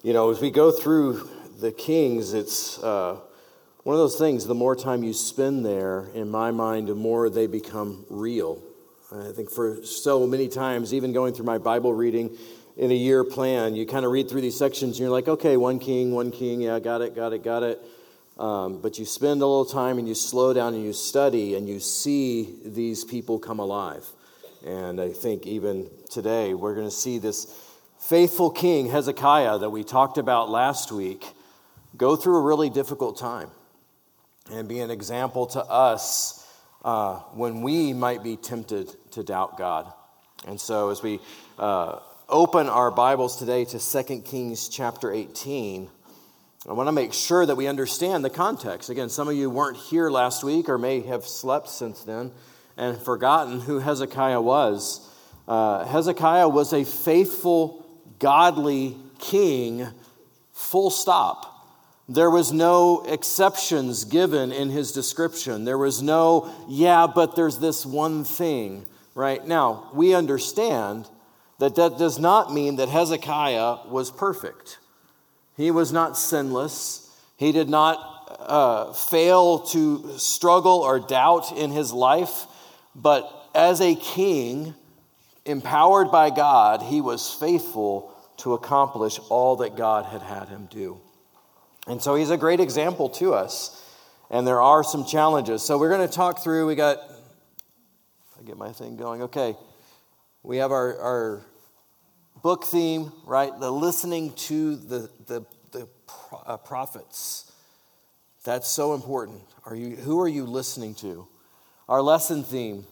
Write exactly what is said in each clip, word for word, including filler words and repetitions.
You know, as we go through the Kings, it's uh, one of those things, the more time you spend there, in my mind, the more they become real. I think for so many times, even going through my Bible reading in a year plan, you kind of read through these sections and you're like, okay, one king, one king, yeah, got it, got it, got it. Um, but you spend a little time and you slow down and you study and you see these people come alive. And I think even today we're going to see this faithful king, Hezekiah, that we talked about last week, go through a really difficult time and be an example to us uh, when we might be tempted to doubt God. And so as we uh, open our Bibles today to Second Kings chapter eighteen, I want to make sure that we understand the context. Again, some of you weren't here last week or may have slept since then and forgotten who Hezekiah was. Uh, Hezekiah was a faithful, godly king, full stop. There was no exceptions given in his description. There was no, yeah, but there's this one thing, right? Now, we understand that that does not mean that Hezekiah was perfect. He was not sinless. He did not uh, fail to struggle or doubt in his life. But as a king, empowered by God, he was faithful to accomplish all that God had had him do. And so he's a great example to us. And there are some challenges. So we're going to talk through, we got, if I get my thing going, okay. We have our, our book theme, right? The listening to the, the, the uh, prophets. That's so important. Are you, who are you listening to? Our lesson theme.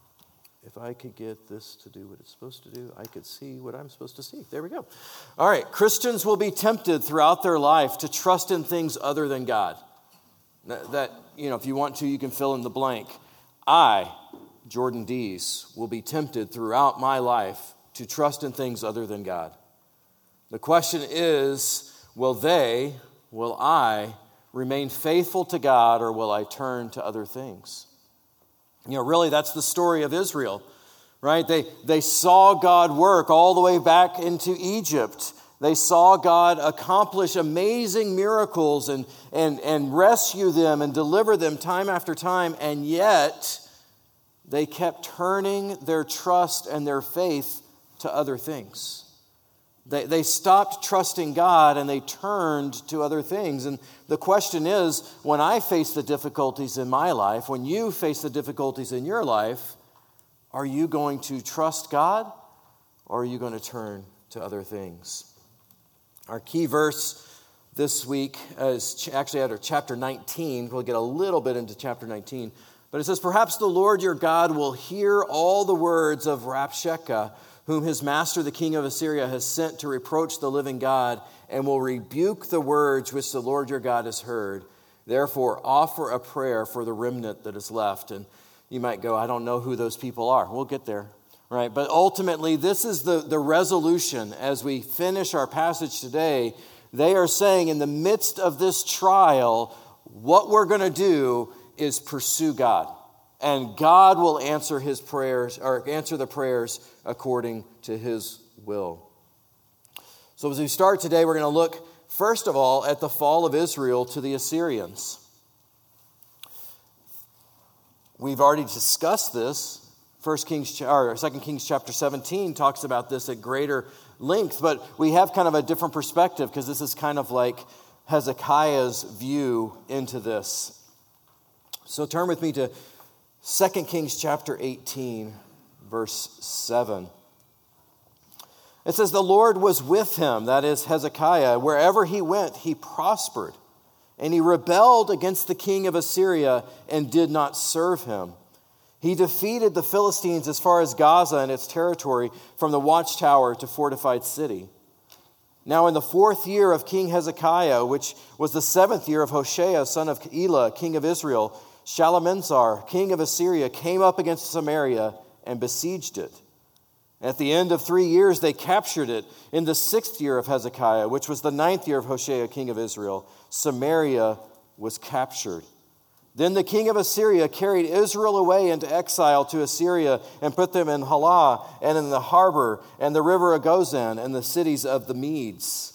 If I could get this to do what it's supposed to do, I could see what I'm supposed to see. There we go. All right. Christians will be tempted throughout their life to trust in things other than God. That, that you know, if you want to, you can fill in the blank. I, Jordan Dees, will be tempted throughout my life to trust in things other than God. The question is, will they, will I, remain faithful to God, or will I turn to other things? You know, really, that's the story of Israel, right? They, they saw God work all the way back into Egypt. They saw God accomplish amazing miracles and, and, and rescue them and deliver them time after time, and yet they kept turning their trust and their faith to other things. They, they stopped trusting God and they turned to other things. And the question is, when I face the difficulties in my life, when you face the difficulties in your life, are you going to trust God or are you going to turn to other things? Our key verse this week is actually out of chapter nineteen. We'll get a little bit into chapter nineteen. But it says, perhaps the Lord your God will hear all the words of Rabshakeh, whom his master, the king of Assyria, has sent to reproach the living God, and will rebuke the words which the Lord your God has heard. Therefore, offer a prayer for the remnant that is left. And you might go, I don't know who those people are. We'll get there, right? But ultimately, this is the, the resolution as we finish our passage today. They are saying in the midst of this trial, what we're going to do is pursue God. And God will answer his prayers, or answer the prayers according to his will. So as we start today, we're going to look, first of all, at the fall of Israel to the Assyrians. We've already discussed this. First Kings, or Second Kings chapter seventeen talks about this at greater length, but we have kind of a different perspective because this is kind of like Hezekiah's view into this. So turn with me to Second Kings chapter eighteen, verse seven. It says, the Lord was with him, that is Hezekiah. Wherever he went, he prospered. And he rebelled against the king of Assyria and did not serve him. He defeated the Philistines as far as Gaza and its territory, from the watchtower to fortified city. Now in the fourth year of King Hezekiah, which was the seventh year of Hoshea, son of Elah, king of Israel, Shalmaneser, king of Assyria, came up against Samaria and besieged it. At the end of three years, they captured it. In the sixth year of Hezekiah, which was the ninth year of Hoshea, king of Israel, Samaria was captured. Then the king of Assyria carried Israel away into exile to Assyria and put them in Halah and in the harbor and the river of Gozan and the cities of the Medes.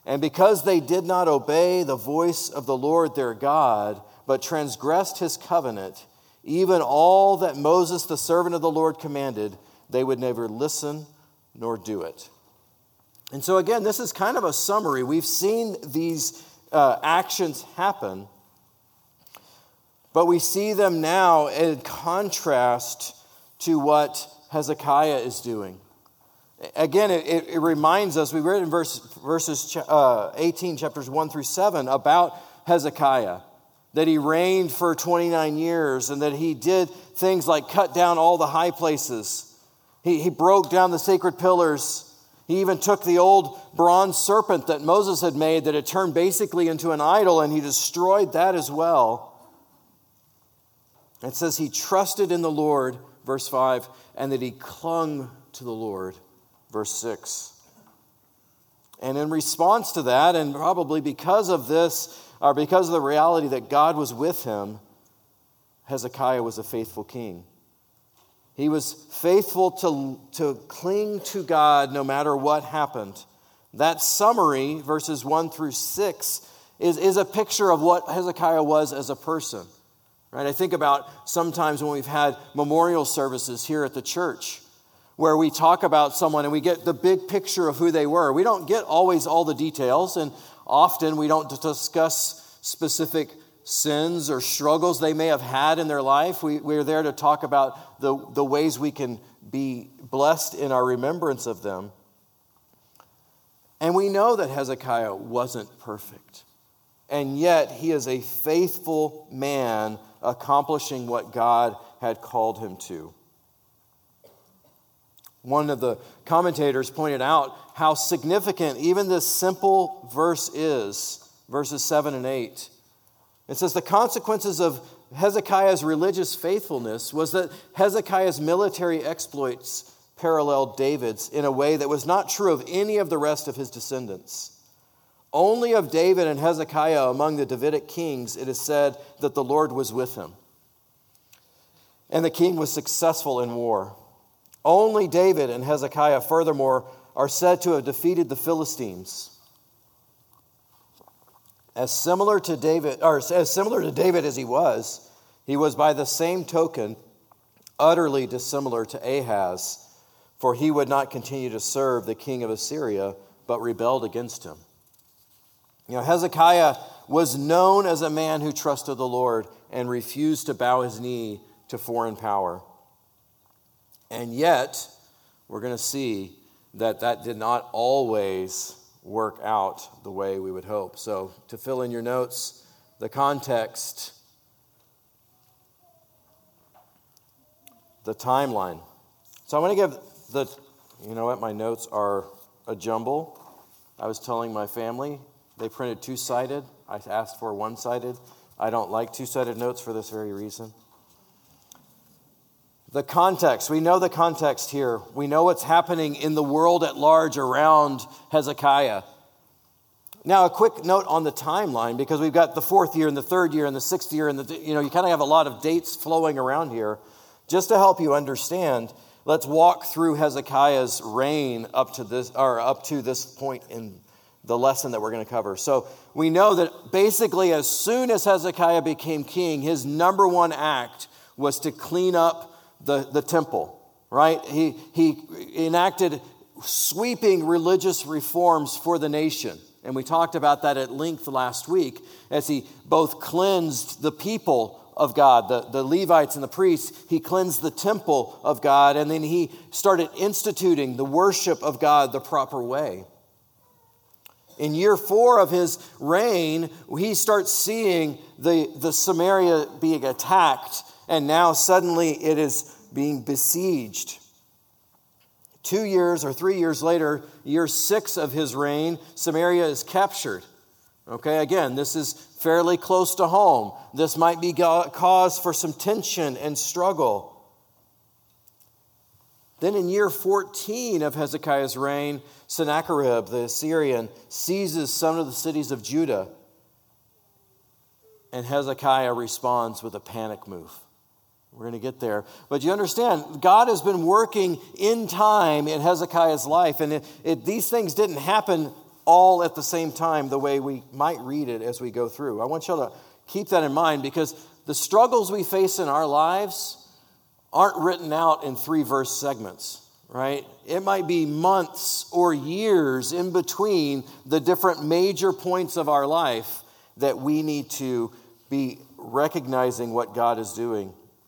And because they did not obey the voice of the Lord their God, but transgressed his covenant, even all that Moses, the servant of the Lord, commanded, they would never listen nor do it. And so again, this is kind of a summary. We've seen these uh, actions happen, but we see them now in contrast to what Hezekiah is doing. Again, it, it reminds us, we read in verse, verses uh, eighteen, chapters one through seven, about Hezekiah, that he reigned for twenty-nine years and that he did things like cut down all the high places. He, he broke down the sacred pillars. He even took the old bronze serpent that Moses had made that had turned basically into an idol, and he destroyed that as well. It says he trusted in the Lord, verse five, and that he clung to the Lord, verse six. And in response to that, and probably because of this, or because of the reality that God was with him, Hezekiah was a faithful king. He was faithful to, to cling to God no matter what happened. That summary, verses one through six, is, is a picture of what Hezekiah was as a person. Right? I think about sometimes when we've had memorial services here at the church, where we talk about someone and we get the big picture of who they were. We don't get always all the details, and often we don't discuss specific sins or struggles they may have had in their life. We, we're there to talk about the, the ways we can be blessed in our remembrance of them. And we know that Hezekiah wasn't perfect. And yet he is a faithful man accomplishing what God had called him to. One of the commentators pointed out how significant even this simple verse is, verses seven and eight. It says the consequences of Hezekiah's religious faithfulness was that Hezekiah's military exploits paralleled David's in a way that was not true of any of the rest of his descendants. Only of David and Hezekiah among the Davidic kings it is said that the Lord was with him, and the king was successful in war. Only David and Hezekiah, furthermore, are said to have defeated the Philistines. As similar to David, or as similar to David as he was, he was by the same token utterly dissimilar to Ahaz, for he would not continue to serve the king of Assyria, but rebelled against him. You know, Hezekiah was known as a man who trusted the Lord and refused to bow his knee to foreign power. And yet, we're going to see that that did not always work out the way we would hope. So, to fill in your notes, the context, the timeline. So, I want to give the, you know what, my notes are a jumble. I was telling my family, they printed two-sided. I asked for one-sided. I don't like two-sided notes for this very reason. The context. We know the context here. We know what's happening in the world at large around Hezekiah. Now, a quick note on the timeline, because we've got the fourth year and the third year and the sixth year, and the, you know, you kind of have a lot of dates flowing around here. Just to help you understand, let's walk through Hezekiah's reign up to this, or up to this point in the lesson that we're going to cover. So we know that basically as soon as Hezekiah became king, his number one act was to clean up the, the temple, right? He, he enacted sweeping religious reforms for the nation. And we talked about that at length last week as he both cleansed the people of God, the, the Levites and the priests. He cleansed the temple of God, and then he started instituting the worship of God the proper way. In year four of his reign, he starts seeing the, the Samaria being attacked, and now suddenly it is being besieged. Two years or three years later, year six of his reign, Samaria is captured. Okay, again, this is fairly close to home. This might be cause for some tension and struggle. Then in year fourteen of Hezekiah's reign, Sennacherib, the Assyrian, seizes some of the cities of Judah. And Hezekiah responds with a panic move. We're going to get there. But you understand, God has been working in time in Hezekiah's life. And it, it, these things didn't happen all at the same time the way we might read it as we go through. I want you to keep that in mind, because the struggles we face in our lives aren't written out in three verse segments, right? It might be months or years in between the different major points of our life that we need to be recognizing what God is doing.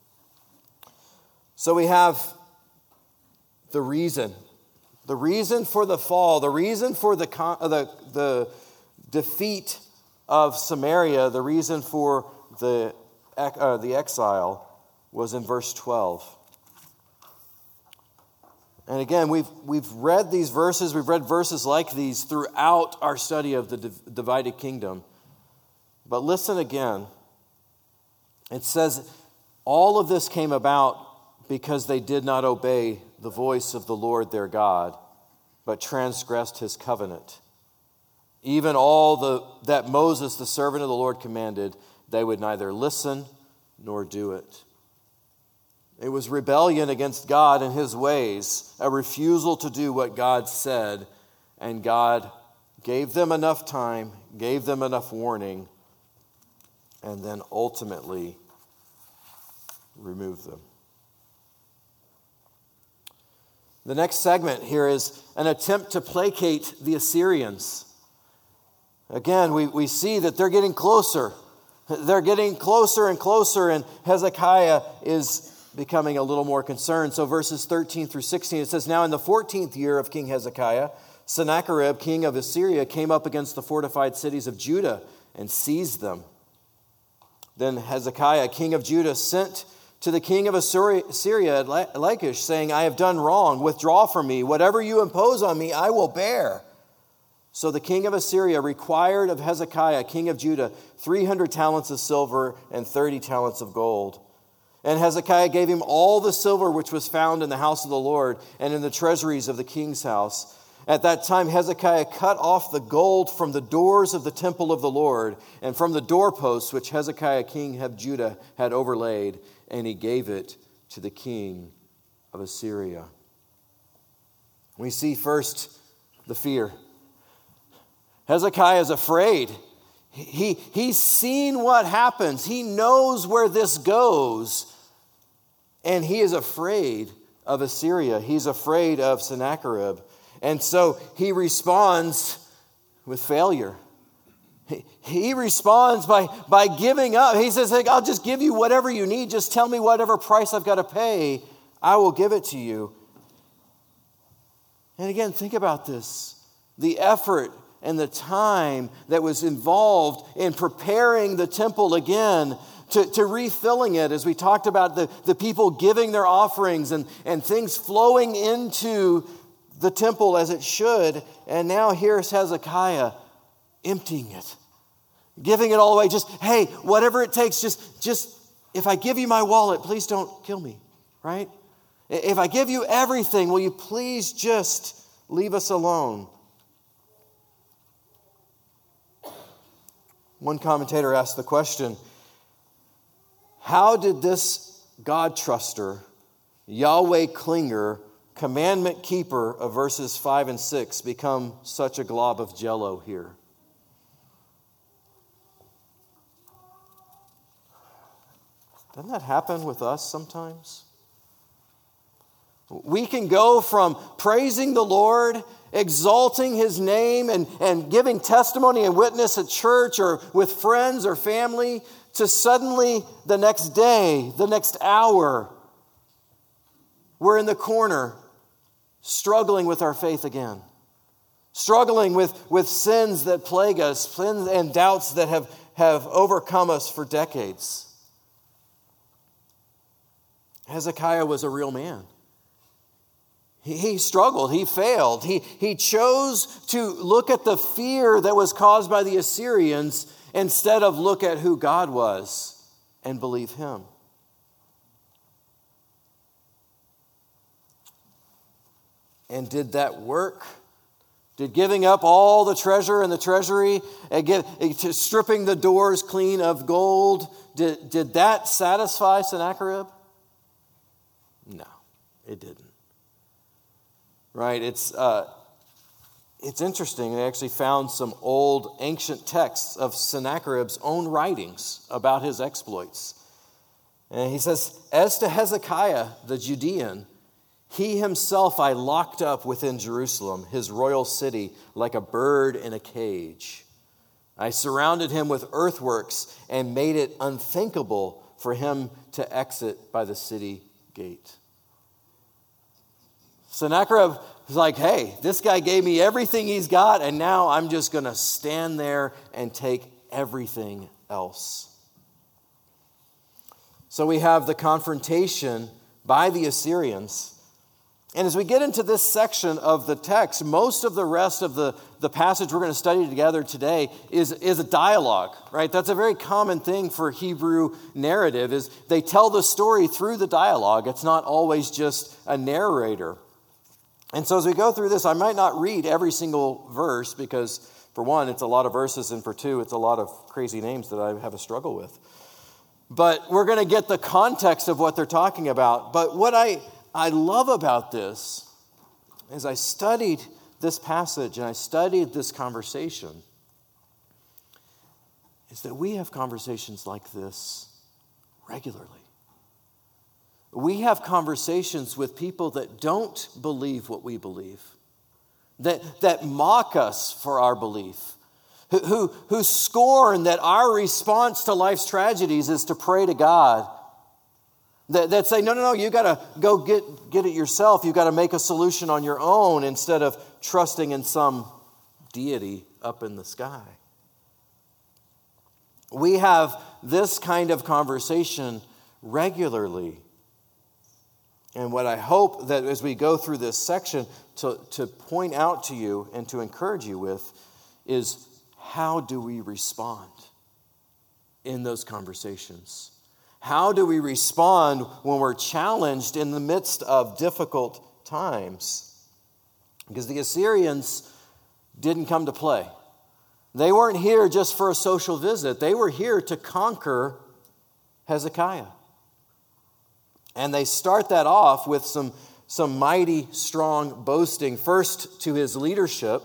So we have the reason. The reason for the fall, the reason for the, the, the defeat of Samaria, the reason for the, uh, the exile was in verse twelve. And again, we've, we've read these verses, we've read verses like these throughout our study of the divided kingdom. But listen again. It says, all of this came about because they did not obey the voice of the Lord their God, but transgressed his covenant. Even all the that Moses, the servant of the Lord, commanded, they would neither listen nor do it. It was rebellion against God and his ways, a refusal to do what God said, and God gave them enough time, gave them enough warning, and then ultimately removed them. The next segment here is an attempt to placate the Assyrians. Again, we, we see that they're getting closer. They're getting closer and closer, and Hezekiah is becoming a little more concerned. So verses thirteen through sixteen, it says, now in the fourteenth year of King Hezekiah, Sennacherib, king of Assyria, came up against the fortified cities of Judah and seized them. Then Hezekiah, king of Judah, sent to the king of Assyria at Lachish, saying, I have done wrong. Withdraw from me. Whatever you impose on me, I will bear. So the king of Assyria required of Hezekiah, king of Judah, three hundred talents of silver and thirty talents of gold. And Hezekiah gave him all the silver which was found in the house of the Lord and in the treasuries of the king's house. At that time, Hezekiah cut off the gold from the doors of the temple of the Lord and from the doorposts which Hezekiah, king of Judah, had overlaid, and he gave it to the king of Assyria. We see first the fear. Hezekiah is afraid. He, he's seen what happens. He knows where this goes. And he is afraid of Assyria. He's afraid of Sennacherib. And so he responds with failure. He, he responds by, by giving up. He says, I'll just give you whatever you need. Just tell me whatever price I've got to pay. I will give it to you. And again, think about this. The effort and the time that was involved in preparing the temple again, to, to refilling it, as we talked about the, the people giving their offerings and, and things flowing into the temple as it should. And now here's Hezekiah emptying it, giving it all away. Just, hey, whatever it takes, just, just if I give you my wallet, please don't kill me, right? If I give you everything, will you please just leave us alone? One commentator asked the question, how did this God truster, Yahweh clinger, commandment keeper of verses five and six become such a glob of jello here? Doesn't that happen with us sometimes? We can go from praising the Lord, exalting his name, and, and giving testimony and witness at church or with friends or family, to suddenly the next day, the next hour, we're in the corner struggling with our faith again. Struggling with, with sins that plague us, sins and doubts that have, have overcome us for decades. Hezekiah was a real man. He, he struggled. He failed. He, he chose to look at the fear that was caused by the Assyrians instead of look at who God was and believe him. And did that work? Did giving up all the treasure in the treasury and get, stripping the doors clean of gold, did, did that satisfy Sennacherib? No, it didn't. Right? It's uh, it's interesting. They actually found some old ancient texts of Sennacherib's own writings about his exploits. And he says, as to Hezekiah the Judean, he himself I locked up within Jerusalem, his royal city, like a bird in a cage. I surrounded him with earthworks and made it unthinkable for him to exit by the city gate. Sennacherib is like, hey, this guy gave me everything he's got, and now I'm just going to stand there and take everything else. So we have the confrontation by the Assyrians. And as we get into this section of the text, most of the rest of the, the passage we're going to study together today is, is a dialogue, right? That's a very common thing for Hebrew narrative, is they tell the story through the dialogue. It's not always just a narrator. And so as we go through this, I might not read every single verse because, for one, it's a lot of verses, and for two, it's a lot of crazy names that I have a struggle with. But we're going to get the context of what they're talking about. But what I, I love about this is I studied this passage and I studied this conversation is that we have conversations like this regularly. We have conversations with people that don't believe what we believe, that, that mock us for our belief, who, who, who scorn that our response to life's tragedies is to pray to God, that, that say, no, no, no, you got to go get, get it yourself. You got to make a solution on your own instead of trusting in some deity up in the sky. We have this kind of conversation regularly. And what I hope that as we go through this section to, to point out to you and to encourage you with is, how do we respond in those conversations? How do we respond when we're challenged in the midst of difficult times? Because the Assyrians didn't come to play. They weren't here just for a social visit. They were here to conquer Hezekiah. And they start that off with some, some mighty, strong boasting, first to his leadership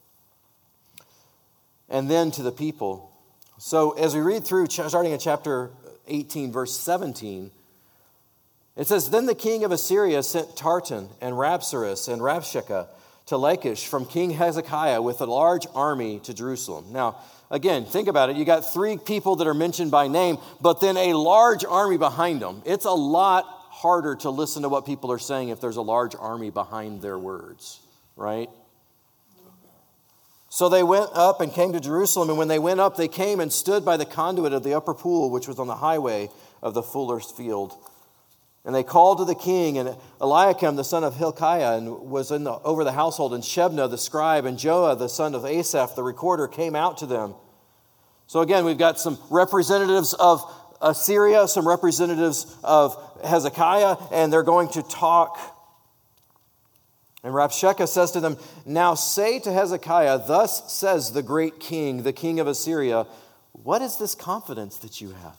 and then to the people. So as we read through, starting in chapter eighteen, verse seventeen, it says, then the king of Assyria sent Tartan and Rapsaris and Rabshakeh to Lachish from King Hezekiah with a large army to Jerusalem. Now, again, think about it. You got three people that are mentioned by name, but then a large army behind them. It's a lot harder to listen to what people are saying if there's a large army behind their words, right? So they went up and came to Jerusalem, and when they went up, they came and stood by the conduit of the upper pool, which was on the highway of the fuller's field. And they called to the king, and Eliakim, the son of Hilkiah, and was in the, over the household, and Shebna, the scribe, and Joah, the son of Asaph, the recorder, came out to them. So again, we've got some representatives of Assyria, some representatives of Hezekiah, and they're going to talk. And Rabshakeh says to them, now say to Hezekiah, thus says the great king, the king of Assyria, what is this confidence that you have?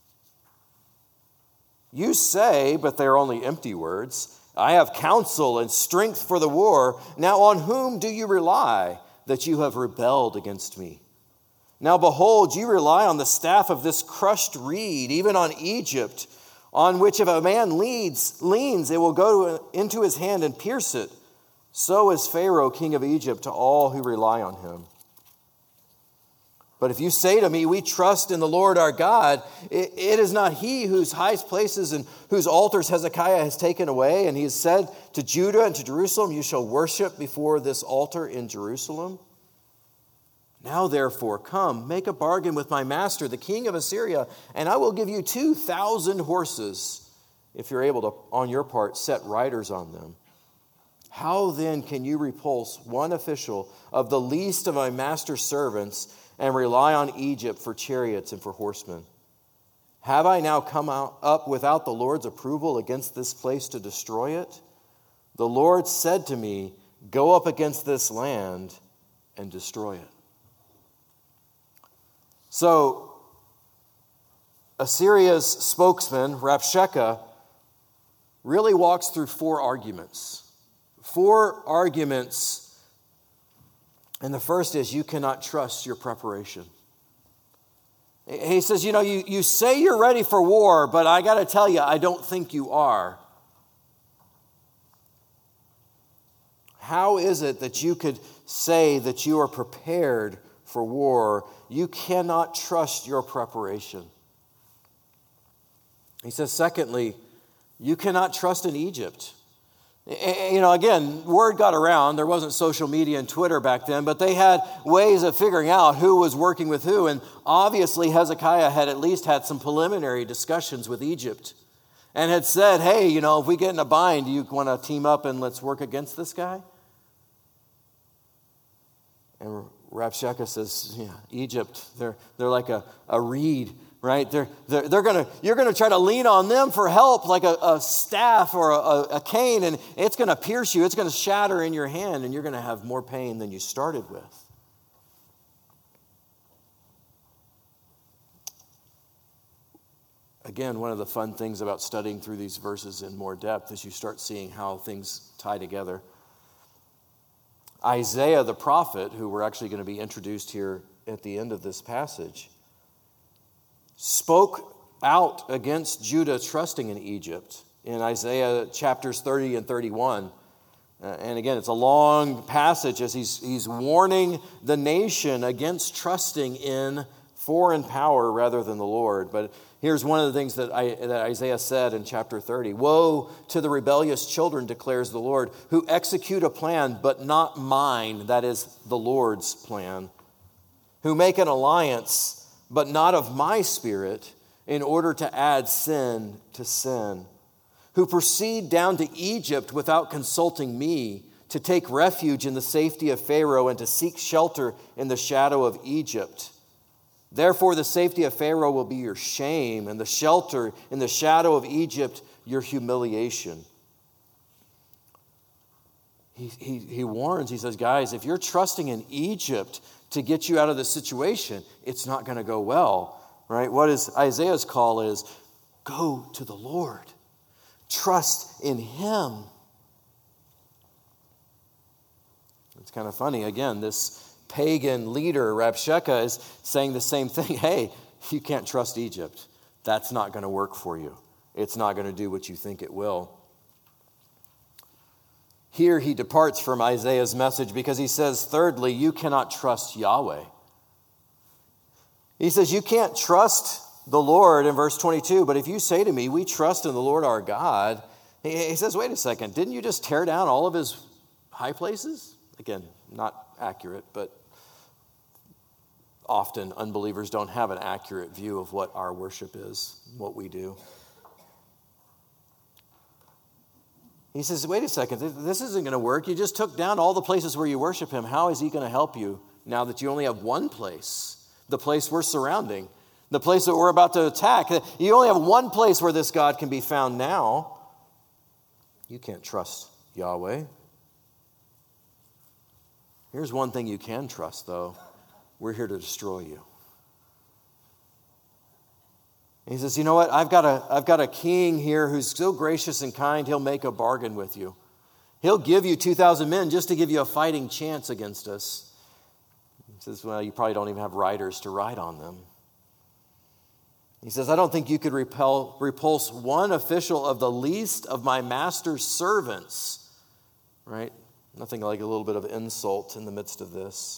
You say, but they are only empty words, I have counsel and strength for the war. Now on whom do you rely that you have rebelled against me? Now behold, you rely on the staff of this crushed reed, even on Egypt, on which if a man leads, leans, it will go to, into his hand and pierce it. So is Pharaoh, king of Egypt, to all who rely on him. But if you say to me, we trust in the Lord our God, it, it is not he whose highest places and whose altars Hezekiah has taken away. And he has said to Judah and to Jerusalem, you shall worship before this altar in Jerusalem. Now, therefore, come, make a bargain with my master, the king of Assyria, and I will give you two thousand horses, if you're able to, on your part, set riders on them. How then can you repulse one official of the least of my master's servants and rely on Egypt for chariots and for horsemen? Have I now come out, up without the Lord's approval against this place to destroy it? The Lord said to me, go up against this land and destroy it. So, Assyria's spokesman, Rabshakeh, really walks through four arguments. Four arguments And the first is you cannot trust your preparation. He says, you know, you, you say you're ready for war, but I got to tell you, I don't think you are. How is it that you could say that you are prepared for war? You cannot trust your preparation. He says, secondly, you cannot trust in Egypt. You know, again, word got around. There wasn't social media and Twitter back then, but they had ways of figuring out who was working with who. And obviously, Hezekiah had at least had some preliminary discussions with Egypt and had said, hey, you know, if we get in a bind, do you want to team up and let's work against this guy? And Rabshakeh says, yeah, Egypt, they're, they're like a, a reed. Right? They're, they're, they're gonna, you're going to try to lean on them for help like a, a staff or a, a cane, and it's going to pierce you. It's going to shatter in your hand, and you're going to have more pain than you started with. Again, one of the fun things about studying through these verses in more depth is you start seeing how things tie together. Isaiah the prophet, who we're actually going to be introduced here at the end of this passage, spoke out against Judah trusting in Egypt in Isaiah chapters thirty and thirty-one. Uh, and again, it's a long passage as he's, he's warning the nation against trusting in foreign power rather than the Lord. But here's one of the things that, I, that Isaiah said in chapter thirty. Woe to the rebellious children, declares the Lord, who execute a plan, but not mine, that is the Lord's plan, who make an alliance, but not of my spirit, in order to add sin to sin, who proceed down to Egypt without consulting me, to take refuge in the safety of Pharaoh and to seek shelter in the shadow of Egypt. Therefore, the safety of Pharaoh will be your shame, and the shelter in the shadow of Egypt your humiliation. He, he, he warns, he says, guys, if you're trusting in Egypt to get you out of this situation, it's not going to go well, right? What is Isaiah's call is, go to the Lord. Trust in Him. It's kind of funny. Again, this pagan leader, Rabshakeh, is saying the same thing. Hey, you can't trust Egypt. That's not going to work for you. It's not going to do what you think it will. Here he departs from Isaiah's message because he says, thirdly, you cannot trust Yahweh. He says, you can't trust the Lord in verse twenty-two, but if you say to me, we trust in the Lord our God, he says, wait a second, didn't you just tear down all of his high places? Again, not accurate, but often unbelievers don't have an accurate view of what our worship is, what we do. He says, wait a second, this isn't going to work. You just took down all the places where you worship him. How is he going to help you now that you only have one place, the place we're surrounding, the place that we're about to attack? You only have one place where this God can be found now. You can't trust Yahweh. Here's one thing you can trust, though. We're here to destroy you. He says, you know what? I've got a, I've got a king here who's so gracious and kind, he'll make a bargain with you. He'll give you two thousand men just to give you a fighting chance against us. He says, well, you probably don't even have riders to ride on them. He says, I don't think you could repel, repulse one official of the least of my master's servants. Right? Nothing like a little bit of insult in the midst of this.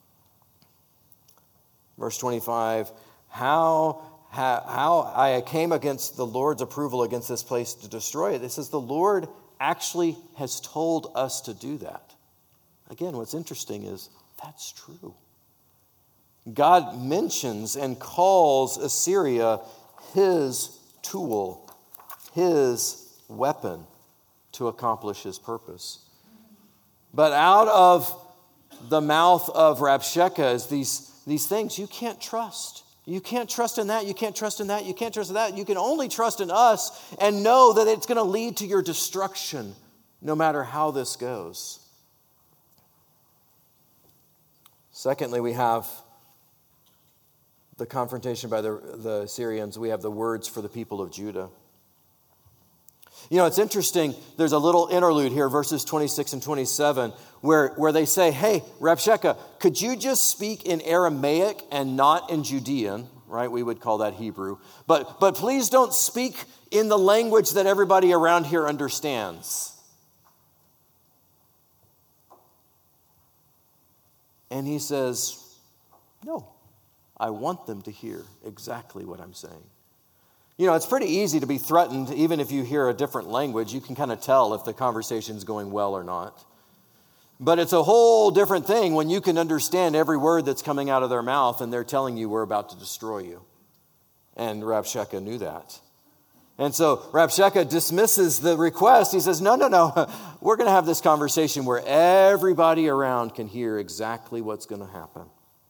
Verse twenty-five, how... How I came against the Lord's approval against this place to destroy it. It says the Lord actually has told us to do that. Again, what's interesting is that's true. God mentions and calls Assyria his tool, his weapon to accomplish his purpose. But out of the mouth of Rabshakeh is these, these things you can't trust. You can't trust in that. You can't trust in that. You can't trust in that. You can only trust in us and know that it's going to lead to your destruction no matter how this goes. Secondly, we have the confrontation by the, the Assyrians. We have the words for the people of Judah. You know, it's interesting. There's a little interlude here, verses twenty-six and twenty-seven, where, where they say, hey, Rabshakeh, could you just speak in Aramaic and not in Judean? Right? We would call that Hebrew. But, but please don't speak in the language that everybody around here understands. And he says, no, I want them to hear exactly what I'm saying. You know, it's pretty easy to be threatened, even if you hear a different language. You can kind of tell if the conversation's going well or not. But it's a whole different thing when you can understand every word that's coming out of their mouth and they're telling you we're about to destroy you. And Rabshakeh knew that. And so Rabshakeh dismisses the request. He says, no, no, no. We're going to have this conversation where everybody around can hear exactly what's going to happen.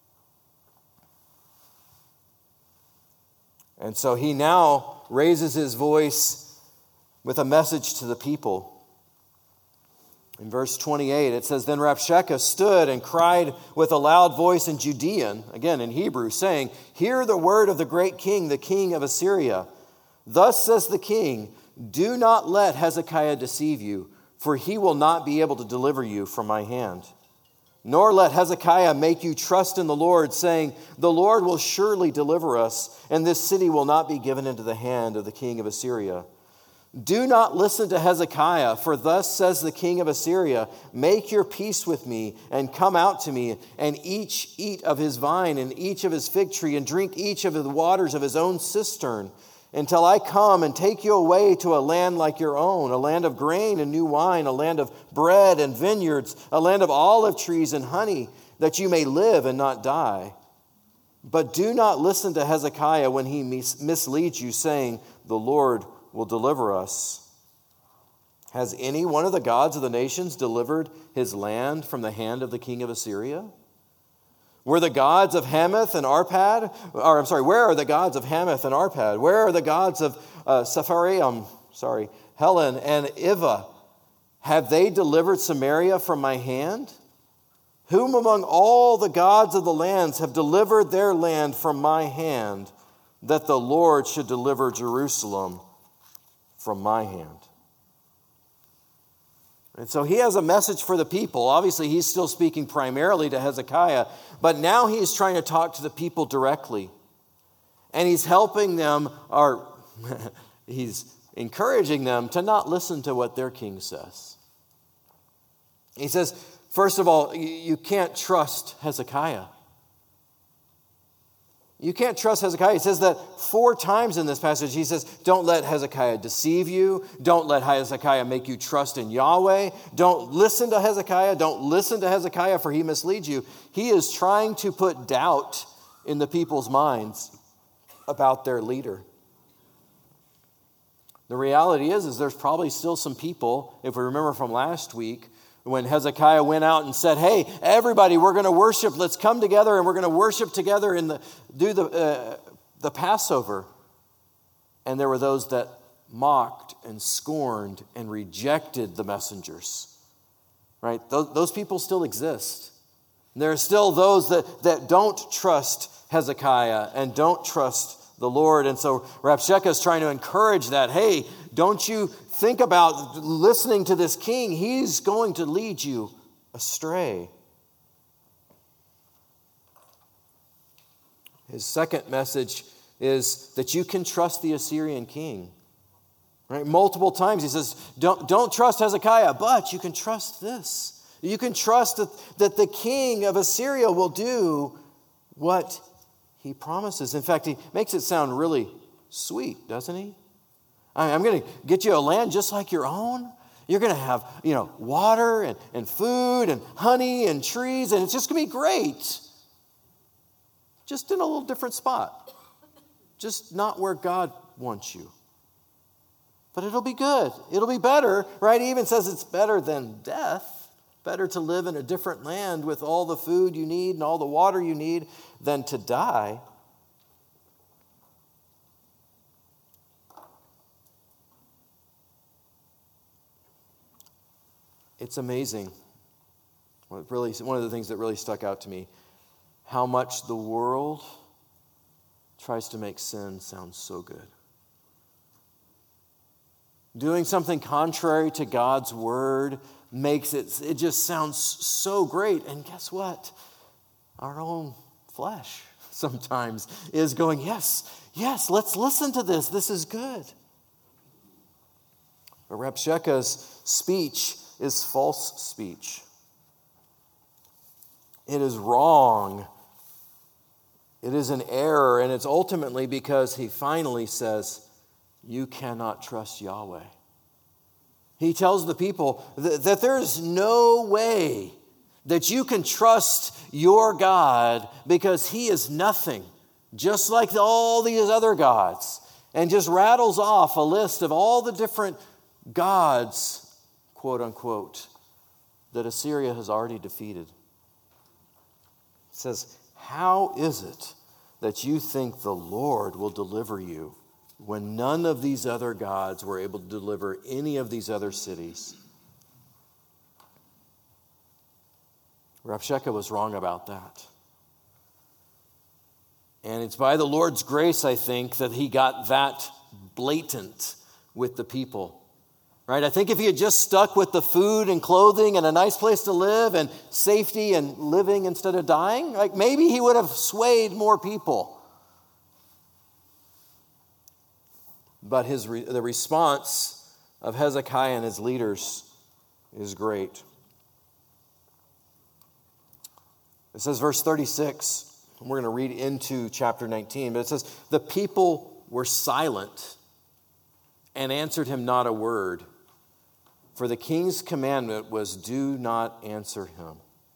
And so he now raises his voice with a message to the people. In verse twenty-eight, it says, then Rabshakeh stood and cried with a loud voice in Judean, again in Hebrew, saying, hear the word of the great king, the king of Assyria. Thus says the king, do not let Hezekiah deceive you, for he will not be able to deliver you from my hand. Nor let Hezekiah make you trust in the Lord, saying, the Lord will surely deliver us, and this city will not be given into the hand of the king of Assyria. Do not listen to Hezekiah, for thus says the king of Assyria, make your peace with me, and come out to me, and each eat of his vine, and each of his fig tree, and drink each of the waters of his own cistern, until I come and take you away to a land like your own, a land of grain and new wine, a land of bread and vineyards, a land of olive trees and honey, that you may live and not die. But do not listen to Hezekiah when he mis- misleads you, saying, the Lord will deliver us. Has any one of the gods of the nations delivered his land from the hand of the king of Assyria? Were the gods of Hamath and Arpad, or I'm sorry, where are the gods of Hamath and Arpad? Where are the gods of uh, Sepharvaim, sorry, Helen and Ivah? Have they delivered Samaria from my hand? Whom among all the gods of the lands have delivered their land from my hand, that the Lord should deliver Jerusalem from my hand? And so he has a message for the people. Obviously, he's still speaking primarily to Hezekiah, but now he's trying to talk to the people directly. And he's helping them, or he's encouraging them to not listen to what their king says. He says, first of all, you can't trust Hezekiah. You can't trust Hezekiah. He says that four times in this passage. He says, don't let Hezekiah deceive you. Don't let Hezekiah make you trust in Yahweh. Don't listen to Hezekiah. Don't listen to Hezekiah, for he misleads you. He is trying to put doubt in the people's minds about their leader. The reality is, is there's probably still some people, if we remember from last week, when Hezekiah went out and said, hey, everybody, we're going to worship. Let's come together and we're going to worship together and do the, uh, the Passover. And there were those that mocked and scorned and rejected the messengers. Right? Those, those people still exist. There are still those that, that don't trust Hezekiah and don't trust the Lord. And so Rabshakeh is trying to encourage that. Hey, don't you think about listening to this king. He's going to lead you astray. His second message is that you can trust the Assyrian king. Right? Multiple times he says, don't, don't trust Hezekiah, but you can trust this. You can trust that, that the king of Assyria will do what he promises. In fact, he makes it sound really sweet, doesn't he? I'm going to get you a land just like your own. You're going to have, you know, water and, and food and honey and trees, and it's just going to be great. Just in a little different spot. Just not where God wants you. But it'll be good. It'll be better, right? He even says it's better than death. Better to live in a different land with all the food you need and all the water you need than to die. It's amazing. What really, one of the things that really stuck out to me, how much the world tries to make sin sound so good. Doing something contrary to God's word makes it, it just sounds so great. And guess what? Our own flesh sometimes is going, yes, yes, let's listen to this. This is good. But Rabshakeh's speech is false speech. It is wrong. It is an error, and it's ultimately because he finally says, you cannot trust Yahweh. He tells the people that, that there is no way that you can trust your God because he is nothing, just like all these other gods, and just rattles off a list of all the different gods, quote unquote, that Assyria has already defeated. It says, how is it that you think the Lord will deliver you when none of these other gods were able to deliver any of these other cities? Rabshakeh was wrong about that. And it's by the Lord's grace, I think, that he got that blatant with the people. Right? I think if he had just stuck with the food and clothing and a nice place to live and safety and living instead of dying, like maybe he would have swayed more people. But his re- the response of Hezekiah and his leaders is great. It says, verse thirty-six, and we're going to read into chapter nineteen, but it says, the people were silent and answered him not a word. For the king's commandment was, do not answer him.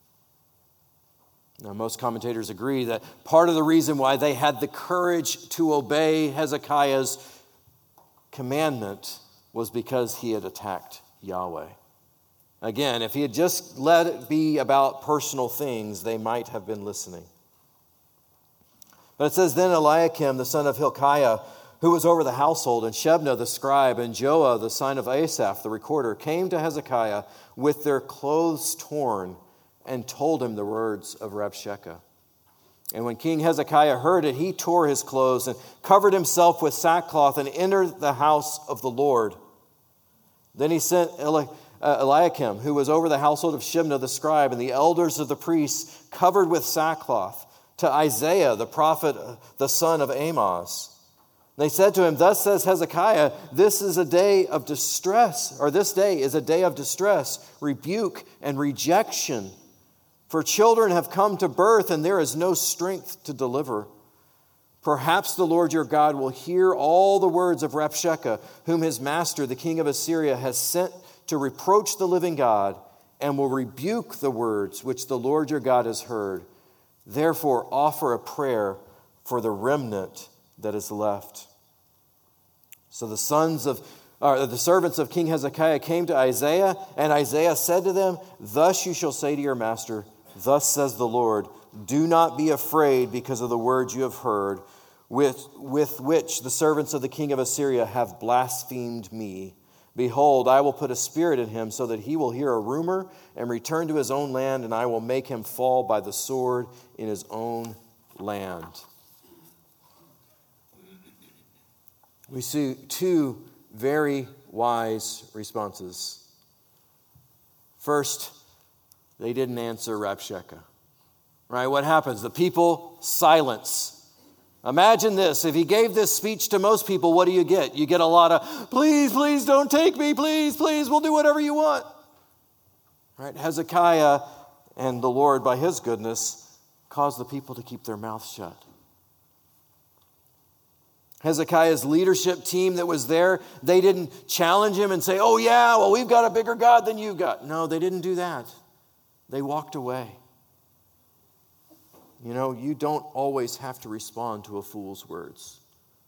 Now, most commentators agree that part of the reason why they had the courage to obey Hezekiah's commandment was because he had attacked Yahweh. Again, if he had just let it be about personal things, they might have been listening. But it says, then Eliakim, the son of Hilkiah, who was over the household, and Shebna the scribe, and Joah the son of Asaph the recorder, came to Hezekiah with their clothes torn and told him the words of Rabshakeh. And when King Hezekiah heard it, he tore his clothes and covered himself with sackcloth and entered the house of the Lord. Then he sent Eli- uh, Eliakim, who was over the household of Shebna the scribe, and the elders of the priests covered with sackcloth, to Isaiah the prophet, the son of Amoz. They said to him, thus says Hezekiah, this is a day of distress, or this day is a day of distress, rebuke, and rejection. For children have come to birth, and there is no strength to deliver. Perhaps the Lord your God will hear all the words of Rabshakeh, whom his master, the king of Assyria, has sent to reproach the living God, and will rebuke the words which the Lord your God has heard. Therefore offer a prayer for the remnant that is left. So the sons of, or the servants of King Hezekiah came to Isaiah, and Isaiah said to them, thus you shall say to your master, thus says the Lord, do not be afraid because of the words you have heard, with, with which the servants of the king of Assyria have blasphemed me. Behold, I will put a spirit in him so that he will hear a rumor and return to his own land, and I will make him fall by the sword in his own land. We see two very wise responses. First, they didn't answer Rabshakeh. Right? What happens? The people silence. Imagine this. If he gave this speech to most people, what do you get? You get a lot of, please, please don't take me. Please, please, we'll do whatever you want. Right? Hezekiah and the Lord, by his goodness, caused the people to keep their mouths shut. Hezekiah's leadership team that was there, they didn't challenge him and say, oh yeah, well, we've got a bigger God than you've got. No, they didn't do that. They walked away. You know, you don't always have to respond to a fool's words.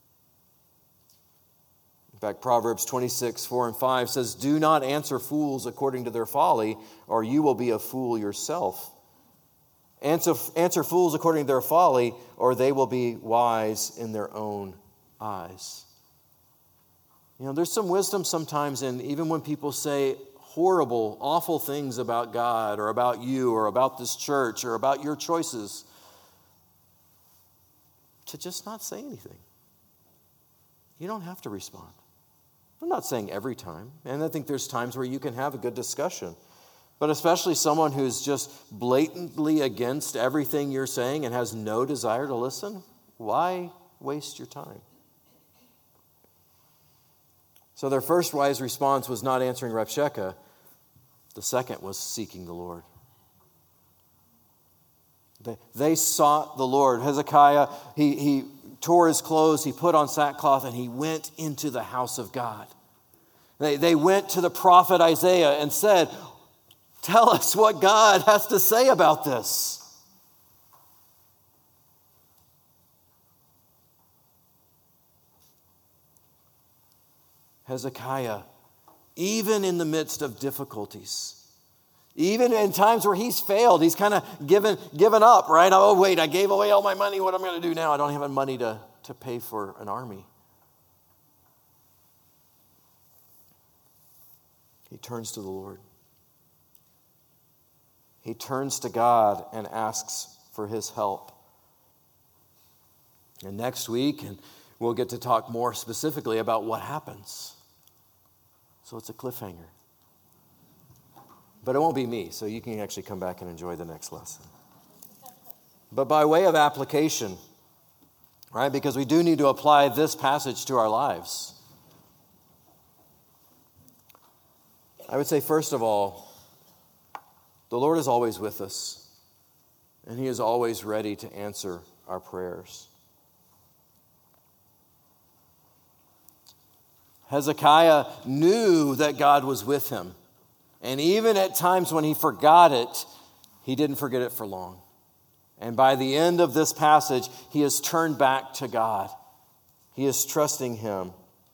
In fact, Proverbs twenty-six, four and five says, do not answer fools according to their folly, or you will be a fool yourself. Answer, answer fools according to their folly, or they will be wise in their own eyes. You know, there's some wisdom sometimes in even when people say horrible, awful things about God or about you or about this church or about your choices, to just not say anything. You don't have to respond. I'm not saying every time, and I think there's times where you can have a good discussion. But especially someone who's just blatantly against everything you're saying and has no desire to listen, why waste your time? So their first wise response was not answering Rabshakeh. The second was seeking the Lord. They, they sought the Lord. Hezekiah, he, he tore his clothes, he put on sackcloth, and he went into the house of God. They, they went to the prophet Isaiah and said, tell us what God has to say about this. Hezekiah, even in the midst of difficulties, even in times where he's failed, he's kind of given, given up, right? Oh, wait, I gave away all my money. What am I going to do now? I don't have any money to, to pay for an army. He turns to the Lord. He turns to God and asks for his help. And next week, and we'll get to talk more specifically about what happens. So it's a cliffhanger. But it won't be me, so you can actually come back and enjoy the next lesson. But by way of application, right, because we do need to apply this passage to our lives, I would say, first of all, the Lord is always with us, and he is always ready to answer our prayers. Hezekiah knew that God was with him. And even at times when he forgot it, he didn't forget it for long. And by the end of this passage, he has turned back to God. He is trusting him.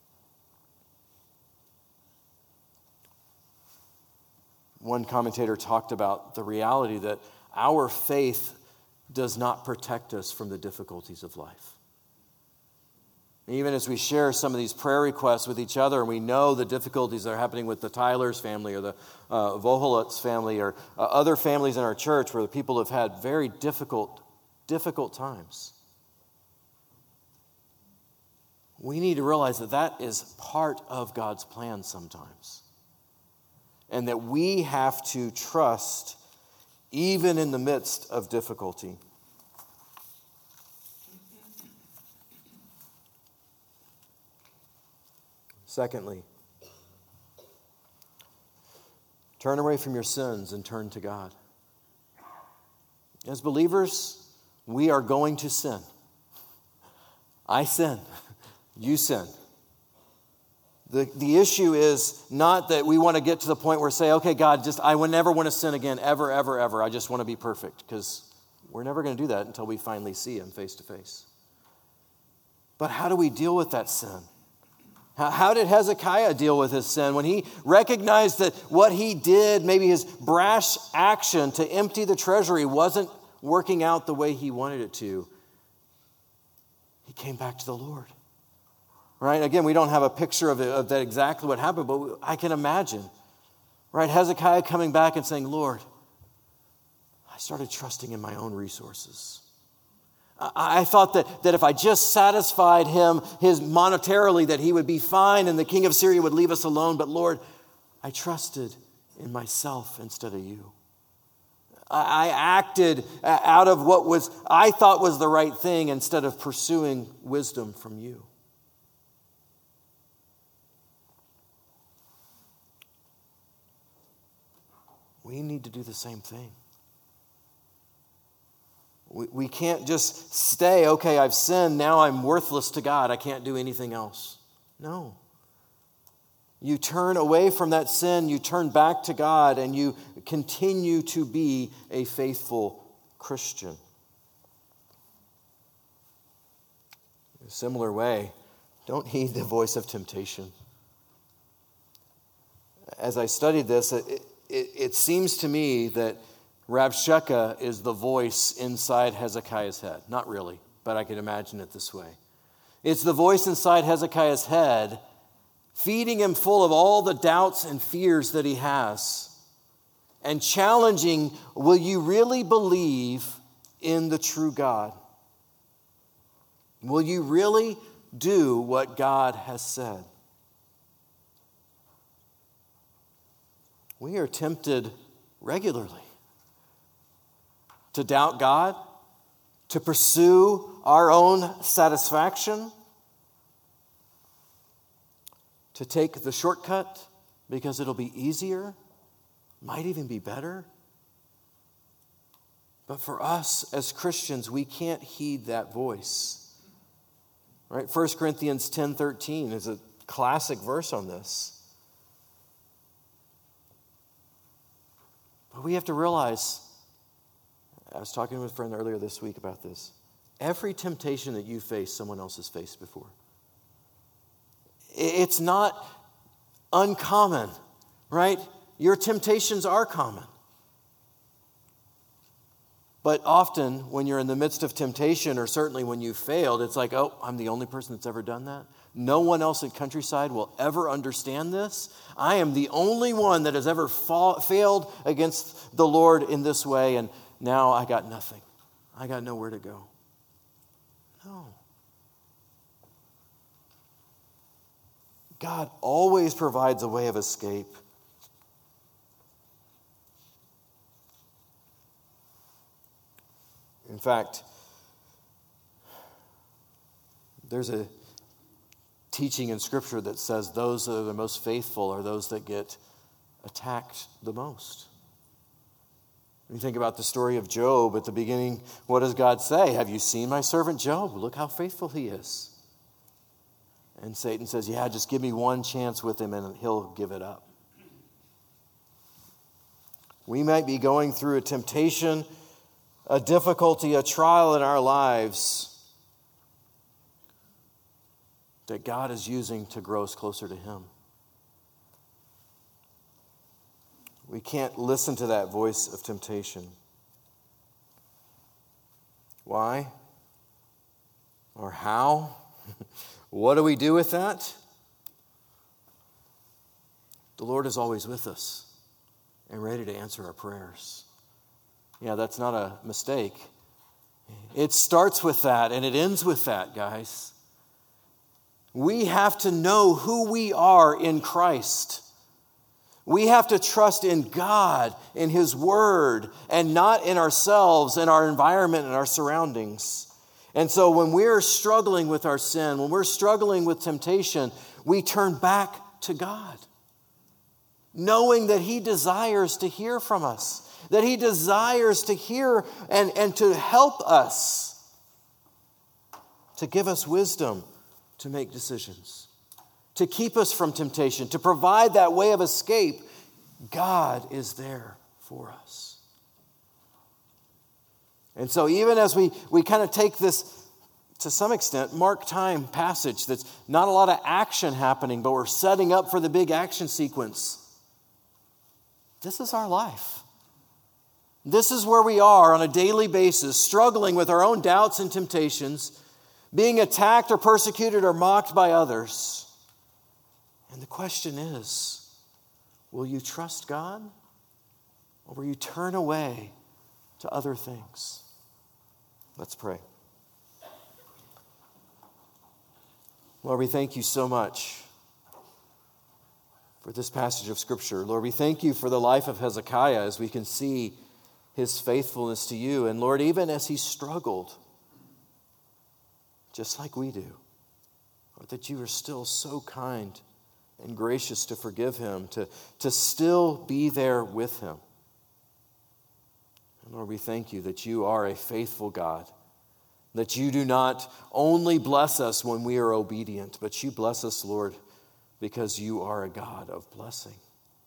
One commentator talked about the reality that our faith does not protect us from the difficulties of life. Even as we share some of these prayer requests with each other, and we know the difficulties that are happening with the Tyler's family or the uh, Voholitz family or uh, other families in our church where the people have had very difficult, difficult times. We need to realize that that is part of God's plan sometimes. And that we have to trust even in the midst of difficulty. Secondly, turn away from your sins and turn to God. As believers, we are going to sin. I sin. You sin. The, the issue is not that we want to get to the point where say, okay, God, just I would never want to sin again, ever, ever, ever. I just want to be perfect, because we're never going to do that until we finally see him face to face. But how do we deal with that sin? How, how did Hezekiah deal with his sin? When he recognized that what he did, maybe his brash action to empty the treasury, wasn't working out the way he wanted it to, he came back to the Lord. Right? Again, we don't have a picture of, it, of that exactly what happened, but I can imagine. Right? Hezekiah coming back and saying, Lord, I started trusting in my own resources. I, I thought that, that if I just satisfied him his monetarily, that he would be fine and the king of Syria would leave us alone. But Lord, I trusted in myself instead of you. I, I acted out of what was I thought was the right thing instead of pursuing wisdom from you. We need to do the same thing. We, we can't just stay, okay, I've sinned, now I'm worthless to God, I can't do anything else. No. You turn away from that sin, you turn back to God, and you continue to be a faithful Christian. In a similar way, don't heed the voice of temptation. As I studied this, it, It, it seems to me that Rabshakeh is the voice inside Hezekiah's head. Not really, but I can imagine it this way. It's the voice inside Hezekiah's head, feeding him full of all the doubts and fears that he has, and challenging, will you really believe in the true God? Will you really do what God has said? We are tempted regularly to doubt God, to pursue our own satisfaction, to take the shortcut because it'll be easier, might even be better. But for us as Christians, we can't heed that voice. Right? First Corinthians ten thirteen is a classic verse on this. But we have to realize, I was talking with a friend earlier this week about this. Every temptation that you face, someone else has faced before. It's not uncommon, right? Your temptations are common. But often when you're in the midst of temptation, or certainly when you failed, it's like, oh, I'm the only person that's ever done that. No one else at Countryside will ever understand this. I am the only one that has ever fall, failed against the Lord in this way, and now I got nothing. I got nowhere to go. No. God always provides a way of escape. In fact, there's a teaching in Scripture that says those that are the most faithful are those that get attacked the most. When you think about the story of Job at the beginning, what does God say? Have you seen my servant Job? Look how faithful he is. And Satan says, yeah, just give me one chance with him and he'll give it up. We might be going through a temptation, a difficulty, a trial in our lives that God is using to grow us closer to Him. We can't listen to that voice of temptation. Why? Or how? What do we do with that? The Lord is always with us and ready to answer our prayers. Yeah, that's not a mistake. It starts with that and it ends with that, guys. We have to know who we are in Christ. We have to trust in God, in His Word, and not in ourselves, in our environment, and our surroundings. And so when we're struggling with our sin, when we're struggling with temptation, we turn back to God, knowing that He desires to hear from us, that He desires to hear and, and to help us, to give us wisdom to make decisions, to keep us from temptation, to provide that way of escape. God is there for us. And so even as we, we kind of take this, to some extent, mark time passage that's not a lot of action happening, but we're setting up for the big action sequence. This is our life. This is where we are on a daily basis, struggling with our own doubts and temptations, being attacked or persecuted or mocked by others. And the question is, will you trust God or will you turn away to other things? Let's pray. Lord, we thank you so much for this passage of Scripture. Lord, we thank you for the life of Hezekiah as we can see his faithfulness to you. And Lord, even as he struggled, just like we do, Lord, that you are still so kind and gracious to forgive him, to, to still be there with him. And Lord, we thank you that you are a faithful God, that you do not only bless us when we are obedient, but you bless us, Lord, because you are a God of blessing.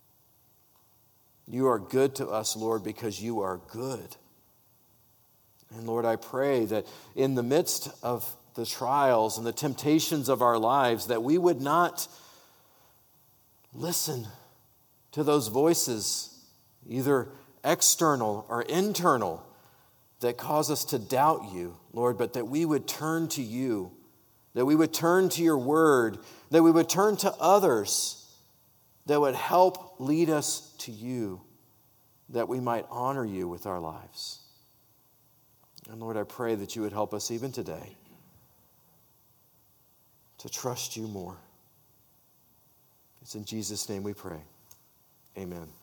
You are good to us, Lord, because you are good. And Lord, I pray that in the midst of the trials and the temptations of our lives, that we would not listen to those voices, either external or internal, that cause us to doubt you, Lord, but that we would turn to you, that we would turn to your word, that we would turn to others that would help lead us to you, that we might honor you with our lives. And Lord, I pray that you would help us even today to trust you more. It's in Jesus' name we pray. Amen.